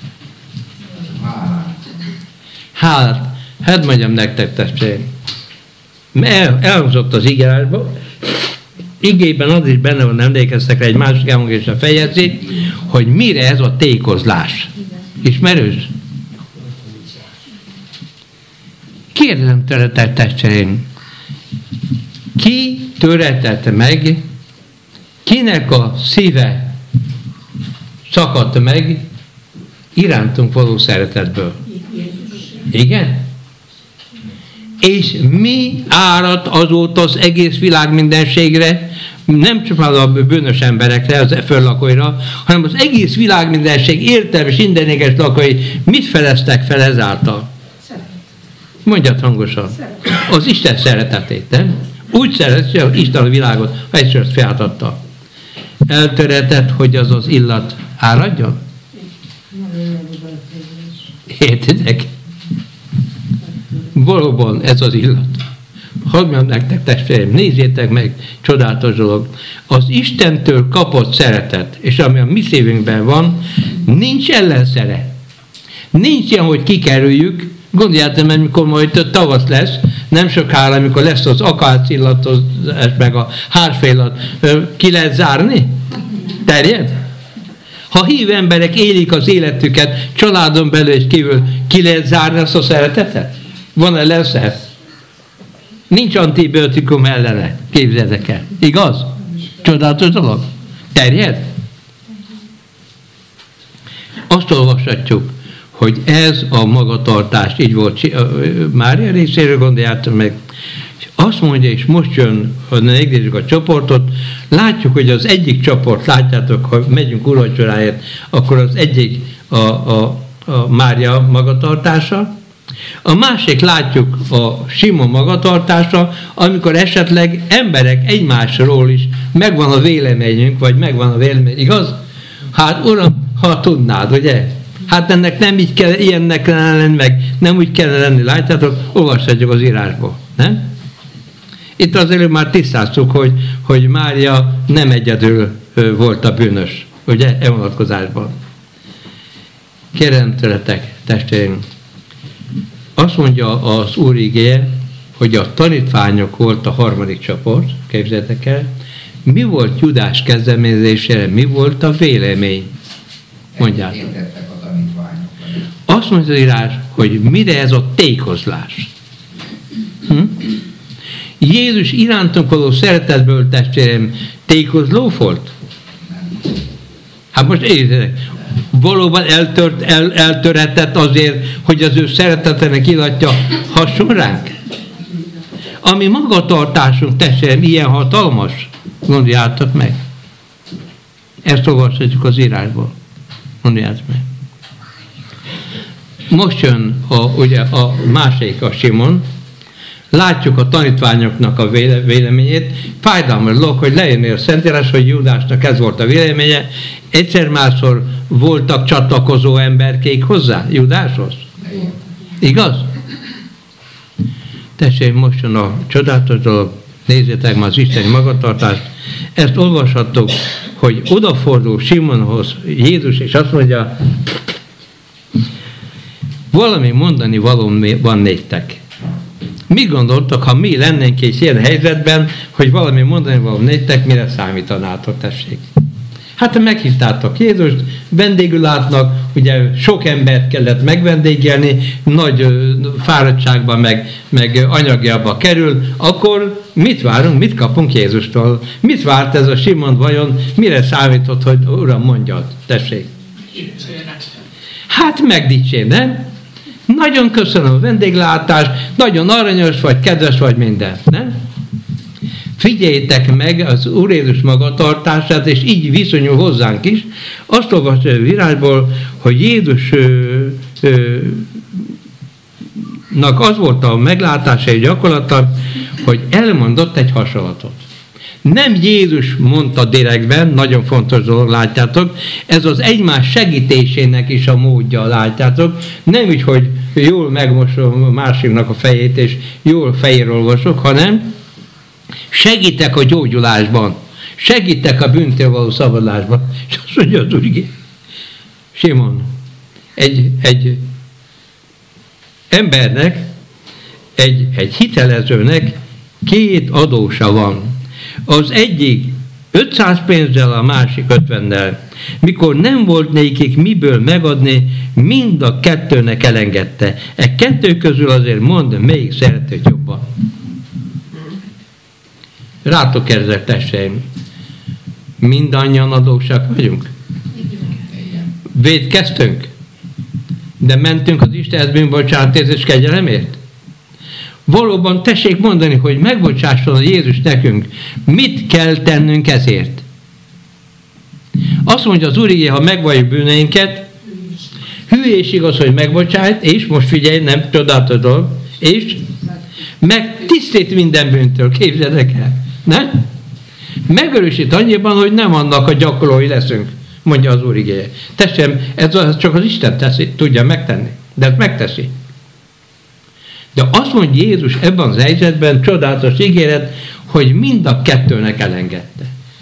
Hálát. Hát mondjam nektek, testvéreim. El, elhangzott az igényásban, igében az is benne van, emlékeztek rá, egy másik elmondás a fejezi, hogy mire ez a tékozlás. Ismerős? Kérdezem tőletek, testvéreim, ki töretette meg, kinek a szíve szakadt meg irántunk való szeretetből? Igen? És mi árad azóta az egész világ mindenségre, Nem csupán a bűnös emberekre, az föllakóira, hanem az egész világ mindenség értelmes, mindenéges lakói mit feleztek fel ezáltal? Mondjad hangosan. Az Isten szeretetét, nem? Úgy szeret, hogy Isten a világot, ha egyszer feladatta. Eltöretett, hogy az az illat áradjon? Értitek? Valóban ez az illat. Hadd mondjam nektek, testvéreim, nézzétek meg, csodálatos dolog. Az Istentől kapott szeretet, és ami a mi szívünkben van, nincs ellenszere. Nincs ilyen, hogy kikerüljük. Gondoljátok, mert mikor majd tavasz lesz, nem sokára, amikor lesz az akácillatozás, meg a hárfélat, ki lehet zárni? Terjed? Ha hív emberek élik az életüket, családon belül és kívül, ki lehet zárni azt a szeretetet? Van ellenszer? Nincs antibiotikum ellene, képzeljétek el. Igaz? Csodálatos dolog. Terjed? Azt olvashatjuk, hogy ez a magatartás, így volt Mária részéről, gondoljátok meg, és azt mondja, és most jön, ha megnézzük a csoportot, látjuk, hogy az egyik csoport, látjátok, ha megyünk úrvacsoráért, akkor az egyik a, a, a Mária magatartása, a másik látjuk a Simon magatartása, amikor esetleg emberek egymásról is megvan a véleményünk, vagy megvan a vélemény, igaz? Hát uram, ha tudnád, ugye? Hát ennek nem így kell, ilyennek kellene lenni, meg nem úgy kellene lenni, látjátok, olvashatjuk az írásból, nem? Itt az előbb már tisztáztuk, hogy, hogy Mária nem egyedül volt a bűnös, ugye, e vonatkozásban. Kérem tőletek, testvéreim, azt mondja az Úr igéje, hogy a tanítványok volt a harmadik csoport, képzeljétek el, mi volt Judás kezdeményezésére, mi volt a vélemény? Mondjátok. Azt mondja az írás, hogy mire ez a tékozlás. Hm? Jézus irántunk való szeretetből, testvérem, tékozló volt? Hát most érted, valóban eltört, el, eltöretett azért, hogy az ő szeretetének illatja hasson ránk? Ami magatartásunk, testvérem, ilyen hatalmas, gondoljátok meg. Ezt olvashatjuk az írásból. Mondjátok meg. Most jön a, ugye a másik, a Simon. Látjuk a tanítványoknak a véle, véleményét. Fájdalmas dolog, hogy lejönni a Szentírás, hogy Júdásnak ez volt a véleménye. Egyszer-másszor voltak csatlakozó emberkék hozzá, Júdáshoz. Igaz? Tessék, most jön a csodálatos dolog. Nézzétek már az isteni magatartást. Ezt olvashattuk, hogy odafordul Simonhoz Jézus, és azt mondja, valami mondani való van néktek. Mit gondoltok, ha mi lennénk egy ilyen helyzetben, hogy valami mondani való néktek, mire számítanátok, tessék? Hát meghívtátok Jézust, vendégül látnak, ugye sok embert kellett megvendégelni, nagy fáradtságban, meg, meg anyagiabba kerül, akkor mit várunk, mit kapunk Jézustól? Mit várt ez a Simon vajon, mire számított, hogy Uram, mondjad, tessék? Hát megdicsér, nem? Nagyon köszönöm a vendéglátást, nagyon aranyos vagy, kedves vagy, minden, nem? Figyeljétek meg az Úr Jézus magatartását, és így viszonyul hozzánk is. Azt olvasja a írásból, hogy Jézusnak az volt a meglátása és gyakorlata, hogy elmondott egy hasonlatot. Nem Jézus mondta direktben, nagyon fontos dolog, látjátok, ez az egymás segítésének is a módja, látjátok. Nem úgy, hogy jól megmosom a másiknak a fejét, és jól fejéről olvasok, hanem segítek a gyógyulásban, segítek a bűntől való szabadulásban. És azt mondja az Úr, Simon, egy, egy embernek, egy, egy hitelezőnek két adósa van. Az egyik ötszáz pénzzel, a másik ötvennel. Mikor nem volt nékik miből megadni, mind a kettőnek elengedte. E kettő közül azért mondd, melyik szeretett jobban. Rátok ezzel, testvéreim, mindannyian adósak vagyunk. Vétkeztünk, de mentünk az Istenhez bűnbocsánatért és kegyelemért. Valóban tessék mondani, hogy megbocsásson a Jézus nekünk. Mit kell tennünk ezért? Azt mondja az Úr igéje, ha megvalljuk bűneinket, hű és igaz, hogy megbocsájt, és most figyelj, nem csodálatos dolog, és meg tisztít minden bűntől, képzeljétek el. Ne? Megerősít annyiban, hogy nem annak a gyakorlói leszünk, mondja az Úr igéje. Testvérem, ez csak az Isten teszi, tudja megtenni, de ezt megteszi. De azt mondja Jézus ebben az helyzetben, csodálatos ígéret, hogy mind a kettőnek elengedte.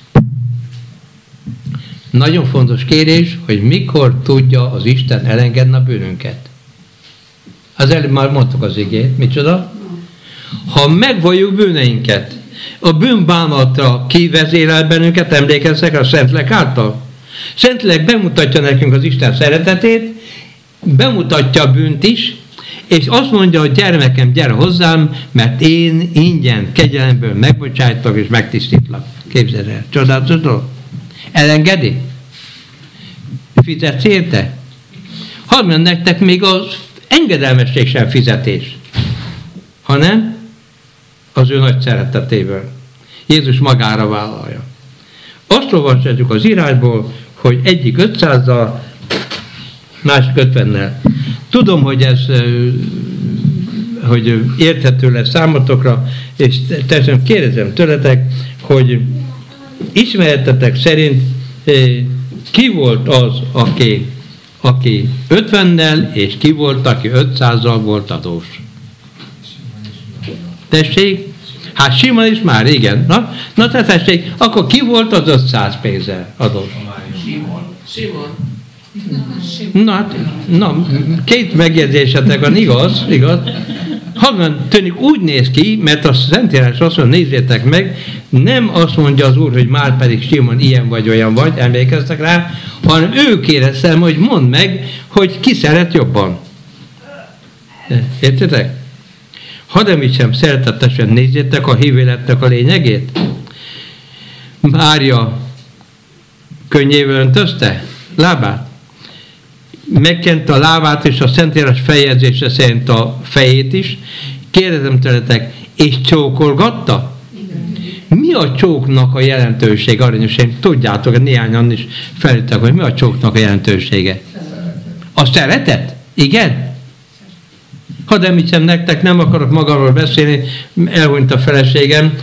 Nagyon fontos kérés, hogy mikor tudja az Isten elengedni a bűnünket. Az előbb már mondtuk az igét, micsoda? Ha megvalljuk bűneinket, a bűnbánatra kivezérel bennünket, emlékezzek a Szentlélek által. Szentlélek bemutatja nekünk az Isten szeretetét, bemutatja a bűnt is, és azt mondja, hogy gyermekem, gyere hozzám, mert én ingyen, kegyelemből megbocsájtlak és megtisztítlak. Képzeld el, csodálatos dolog. Elengedi? Fizetsz érte? Hadd mondjam nektek, még az engedelmesség sem fizetés, hanem az ő nagy szeretetéből. Jézus magára vállalja. Azt olvashatjuk az írásból, hogy egyik ötszázzal, másik ötvennel. Tudom, hogy ez hogy érthető lesz számotokra, és teljesen kérdezem tőletek, hogy ismeretetek szerint ki volt az, aki, aki ötvennel, és ki volt, aki ötszázzal volt adós? Tessék? Hát Simon is már, igen. Na, na te tessék, akkor ki volt az ötszáz pénzzel adós? Simon. Simon. Na, hát, na, két megjegyzésetek van, igaz, igaz. Hanem tűnik úgy néz ki, mert a Szentírás azt mondja, nézzétek meg, nem azt mondja az Úr, hogy már pedig Simon ilyen vagy olyan vagy, emlékeztek rá, hanem ő kérdeztem, hogy mondd meg, hogy ki szeret jobban. Értitek? Hadd említsem, szeretetesen nézzétek a hívéletnek a lényegét. Mária könnyével öntözte lábát. Megkente a lábát, és a Szentírás feljegyzése szerint a fejét is. Kérdezem tőletek, és csókolgatta? Mi a csóknak a jelentőség, aranyosaim? Tudjátok, néhányan is felültek, hogy mi a csóknak a jelentősége? A szeretet? Igen? Hadd említsem nektek, nem akarok magamról beszélni, elhunyt a feleségem,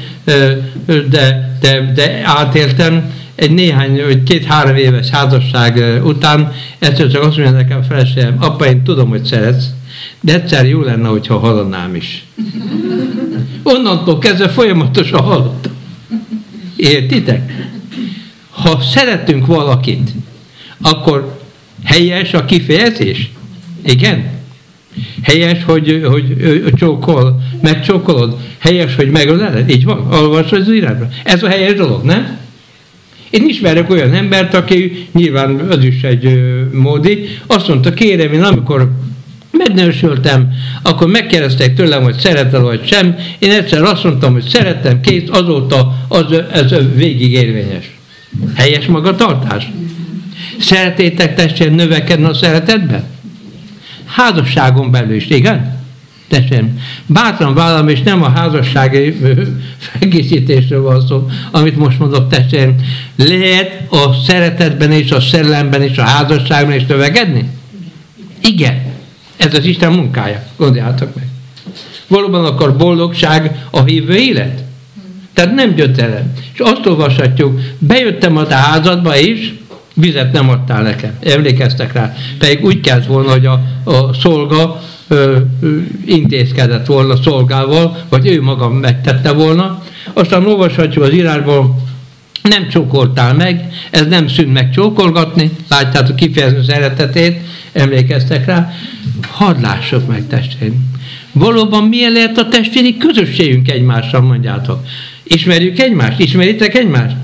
de, de, de átéltem, egy néhány, vagy két-három éves házasság után egyszer csak azt mondja nekem a feleségem, apa, én tudom, hogy szeretsz, de egyszer jó lenne, hogyha hallanám is. Onnantól kezdve folyamatosan hallottam. Értitek? Ha szeretünk valakit, akkor helyes a kifejezés? Igen? Helyes, hogy, hogy, hogy csókol, megcsókolod? Helyes, hogy megöleled? Így van? Olvasod az írásban? Ez a helyes dolog, nem? Én ismerek olyan embert, aki nyilván az is egy módi, azt mondta, kérem, én amikor megnősültem, akkor megkérdezték tőlem, hogy szeretel vagy sem. Én egyszer azt mondtam, hogy szeretem, kész, azóta az, ez végig érvényes. Helyes magatartás. Szeretétek testvérem növekedni a szeretetben? Házasságon belül is, igen? Testvérem, bátran vállalom, és nem a házassági felkészítésről van szó, amit most mondok, testvérem. Lehet a szeretetben és a szerelemben és a házasságban is növekedni? Igen. Ez az Isten munkája. Gondoljátok meg. Valóban akar boldogság a hívő élet? Tehát nem gyötrelem. És azt olvashatjuk, bejöttem a te házadba is, vizet nem adtál nekem. Emlékeztek rá. Pedig úgy kellett volna, hogy a, a szolga ö, ö, intézkedett volna a szolgával, vagy ő maga megtette volna. Aztán olvashatjuk az írásból, nem csókoltál meg, ez nem szűnt meg csókolgatni, látjátok kifejezni szeretetét, emlékeztek rá. Hadd lássuk meg, testvérim. Valóban milyen lehet a testvéri közösségünk egymással, mondjátok. Ismerjük egymást? Ismeritek egymást?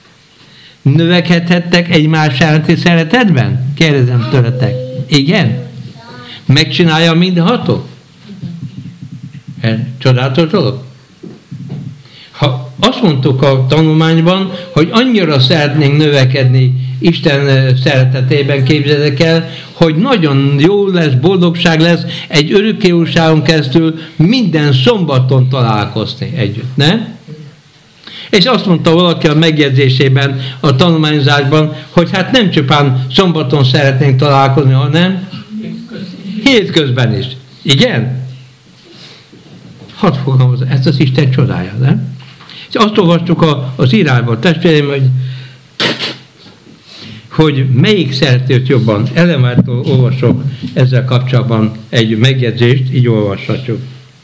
Növekedhettek egymás iránti szeretetben? Kérdezem tőletek. Igen? Megcsinálja mindenható? Csodálatos dolog. Ha azt mondtuk a tanulmányban, hogy annyira szeretnénk növekedni Isten szeretetében, képzeljétek el, hogy nagyon jó lesz, boldogság lesz egy örökkévalóságon keresztül minden szombaton találkozni együtt, ne? És azt mondta valaki a megjegyzésében, a tanulmányozásban, hogy hát nem csupán szombaton szeretnénk találkozni, hanem hétközben is. Igen? Hadd fogalmazom, ez az Isten csodája, nem? És azt olvastuk a, az írásban, testvéreim, hogy, hogy melyik szeretőt jobban. Elemártól olvasok ezzel kapcsolatban egy megjegyzést, így olvashatjuk.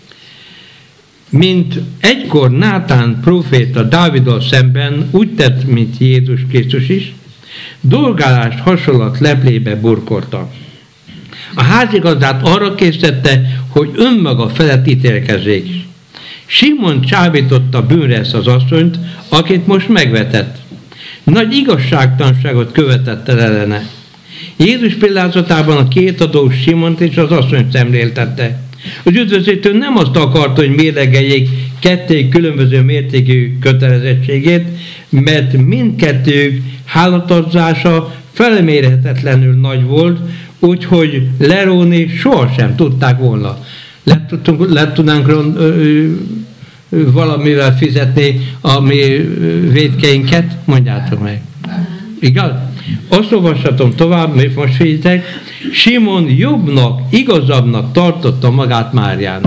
Mint egykor Nátán próféta Dáviddal szemben úgy tett, mint Jézus Krisztus is, dolgálást hasonlat leplébe burkolta. A házigazdát arra készítette, hogy önmaga felett ítélkezzék. Simon csábította bűnre ezt az asszonyt, akit most megvetett. Nagy igazságtalanságot követett el ellene. Jézus példázatában a két adós Simont és az asszonyt szemléltette. Az üdvözítő nem azt akarta, hogy mérlegeljék kettő különböző mértékű kötelezettségét, mert mindkettőjük hálatadása felmérhetetlenül nagy volt, úgyhogy leróni sohasem tudták volna. Le, tudtunk, le tudnánk ö, ö, valamivel fizetni a mi vétkeinket? Mondjátok meg. Igaz? Azt olvashatom tovább, mert most figyeljetek, Simon jobbnak, igazabbnak tartotta magát Máriának.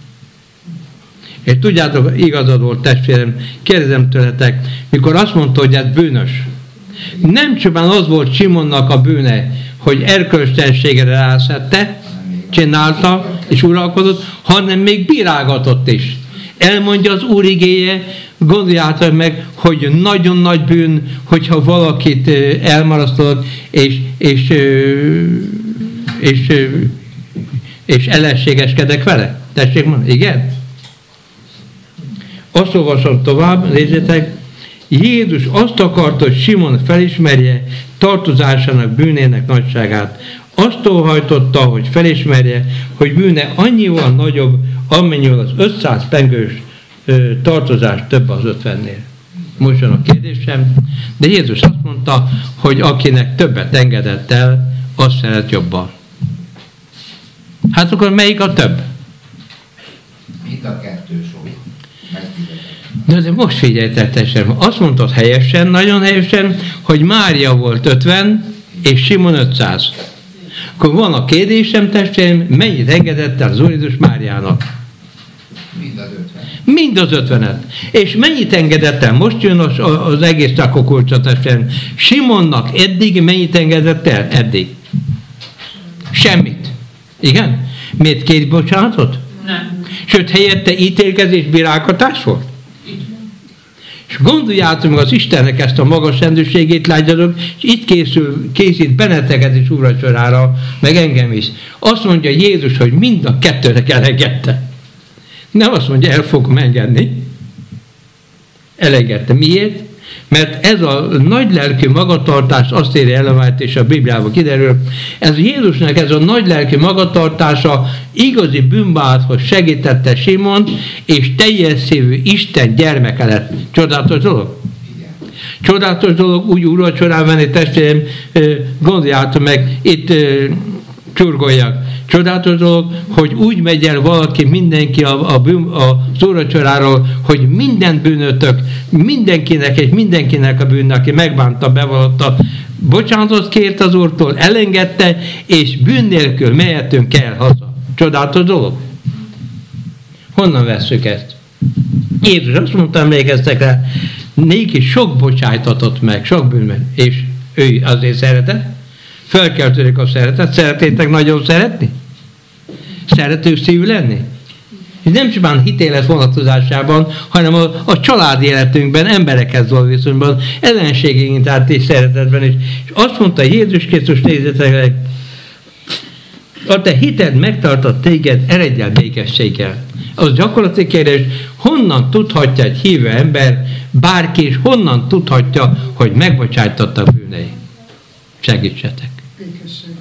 És tudjátok, igazad volt, testvérem, kérdezem tőletek, mikor azt mondta, hogy ez bűnös. Nem csupán az volt Simonnak a bűne, hogy erkölcstelenségre rászette, csinálta és uralkodott, hanem még bírálgatott is. Elmondja az Úr igéje, gondoljátok meg, hogy nagyon nagy bűn, hogyha valakit elmarasztalod, és, és, és, és, és ellenségeskedek vele. Tessék mondani, igen? Azt olvasom tovább, nézzétek, Jézus azt akarta, hogy Simon felismerje tartozásának bűnének nagyságát. Azt óhajtotta, hogy felismerje, hogy bűne annyival nagyobb, amennyivel az ötszáz pengős ö, tartozás több az ötvennél. Most jön a kérdésem, de Jézus azt mondta, hogy akinek többet engedett el, azt szeret jobban. Hát akkor melyik a több? Mind a kettő sok. De, de most figyeljetek, testvérem, azt mondtad helyesen, nagyon helyesen, hogy Mária volt ötven, és Simon ötszáz. Akkor van a kérdésem, testvérem, mennyit engedett el az Úr Jézus Máriának? Mind az ötven. Mind az ötvenet. És mennyit engedett el? Most jön az, az egész csakokulcsa, testvérem. Simonnak eddig mennyit engedett el? Eddig. Semmit. Igen? Miért két bocsánatot? Nem. Sőt, helyette ítélkezés, bírálkodás volt? És gondoljátok meg az Istennek ezt a magas rendőrségét, látjátok, és itt készül, készít benneteket is úrvacsorára, meg engem is. Azt mondja Jézus, hogy mind a kettőnek elengedte. Nem azt mondja, el fogom engedni. Elengedte. Miért? Mert ez a nagy lelkű magatartás, azt írja Ellen White, és a Bibliában kiderül, ez Jézusnak ez a nagy lelkű magatartása igazi bűnbánathoz segítette Simont, és teljes szívű Isten gyermeke lett. Csodálatos dolog? Igen. Csodálatos dolog úgy úrvacsorán menni, testvérem, gondoljátok meg, itt csurgoljak. Csodálatos dolog, hogy úgy megy el valaki, mindenki a, a, bűn, a úrvacsoráról, hogy minden bűnötök, mindenkinek és mindenkinek a bűn, aki megbánta, bevallotta, bocsánatot kért az Úrtól, elengedte, és bűn nélkül mehetünk el haza. Csodálatos dolog. Honnan vesszük ezt? Jézus azt mondta, emlékeztek rá, néki sok bocsájtatott meg, sok bűnben, és ő azért szeretett. Felkeltődik a szeretet. Szeretétek nagyon szeretni? Szerető szívű lenni? És nem csupán hitélet vonatkozásában, hanem a, a családi életünkben, emberekhez való viszonyban, ellenségünk át szeretetben is. És azt mondta Jézus Krisztus, nézzétek, a te hited megtartott téged, eredj el békességgel. Az gyakorlati kérdés, honnan tudhatja egy hívő ember, bárki is, honnan tudhatja, hogy megbocsájtotta a bűnei? Segítsetek. Békességgel.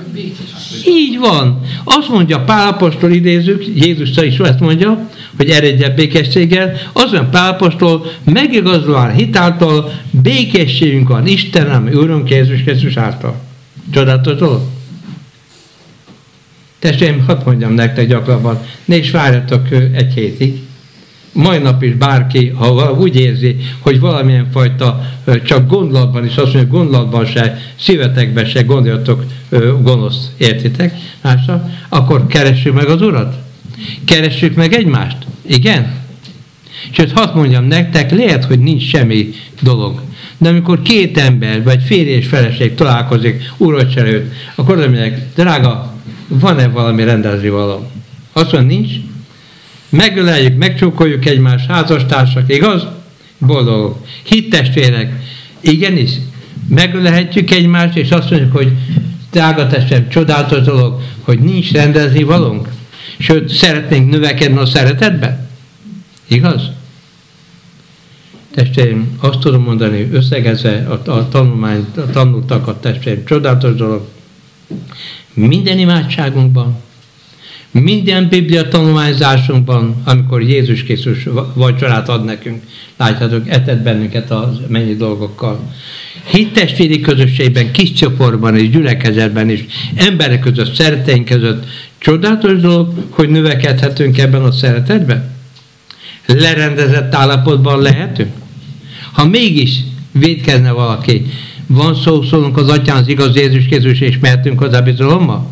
békés. Így van. Azt mondja Pál apostol, idézzük, Jézus is ezt mondja, hogy eredje békességgel. Azt mondja Pál apostol, megigazolán hitáltal békességünk van Isten, ami Úrunk Jézus Krisztus által. Csodálatos dolog. Testvéreim, hadd mondjam nektek gyakrabban, ne is várjatok egy hétig. Mai nap is bárki, ha úgy érzi, hogy valamilyen fajta csak gondolatban is, azt mondja, gondolatban se, szívetekben se gondoljatok gonoszt, értitek? Másra, akkor keressük meg az Urat. Keressük meg egymást. Igen? Sőt, hadd mondjam nektek, lehet, hogy nincs semmi dolog. De amikor két ember, vagy férj és feleség találkozik úrvacsora előtt, akkor oda mondják, drága, van-e valami rendezni való? Azt mondja, nincs. Megöleljük, megcsókoljuk egymás, házastársak, igaz? Boldogok. Hittestvérek, igenis, megölelhetjük egymást, és azt mondjuk, hogy drága testvérem, csodálatos dolog, hogy nincs rendezni valónk. Sőt, szeretnénk növekedni a szeretetben. Igaz? Testvérim, azt tudom mondani, összegezve a, a tanulmányt, a tanultakat, testvérim, csodálatos dolog. Minden imádságunkban, minden Biblia tanulmányzásunkban, amikor Jézus Krisztus vacsorát ad nekünk, látjátok, etett bennünket a mennyi dolgokkal. Hittestvéri közösségben, kis csoportban és gyülekezetben is, emberek között, szereteink között, csodálatos dolog, hogy növekedhetünk ebben a szeretetben. Lerendezett állapotban lehetünk. Ha mégis vétkezne valaki, van szó szólunk az Atyán, az igaz Jézus Krisztus, és mehetünk hozzá bizalommal?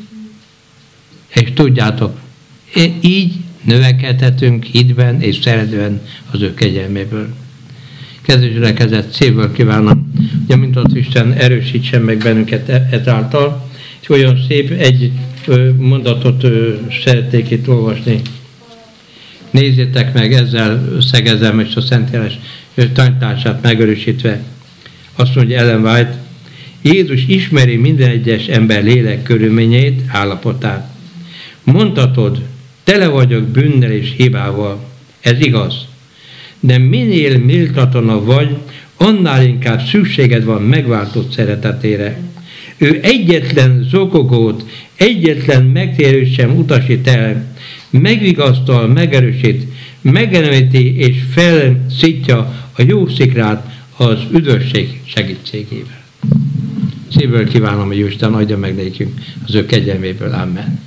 És tudjátok, így növekedhetünk hitben és szeretben az ő kegyelméből. Kedves gyülekezet, szívből kívánom, hogy mint ott Isten erősítsen meg bennünket ezáltal, és olyan szép egy mondatot szeretnék itt olvasni. Nézzétek meg, ezzel összegezem és a Szentírás tanítását megerősítve. Azt mondja Ellen White, Jézus ismeri minden egyes ember lélek körülményeit, állapotát. Mondhatod, tele vagyok bűnnel és hibával. Ez igaz. De minél méltatlanabb vagy, annál inkább szükséged van megváltott szeretetére. Ő egyetlen zokogót, egyetlen megtérőt sem utasít el, megvigasztal, megerősít, megemlíti és felszítja a jó szikrát az üdvösség segítségével. Szívből kívánom, hogy Isten adja meg nekünk az ő kegyelméből. Amen.